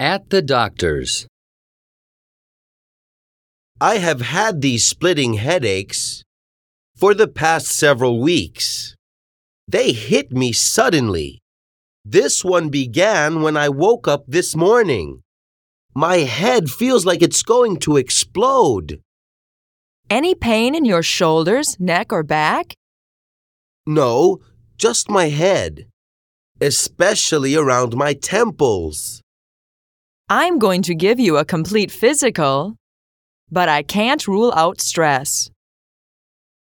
At the doctor's. I have had these splitting headaches for the past several weeks. They hit me suddenly. This one began when I woke up this morning. My head feels like it's going to explode. Any pain in your shoulders, neck, or back? No, just my head, especially around my temples. I'm going to give you a complete physical, but I can't rule out stress.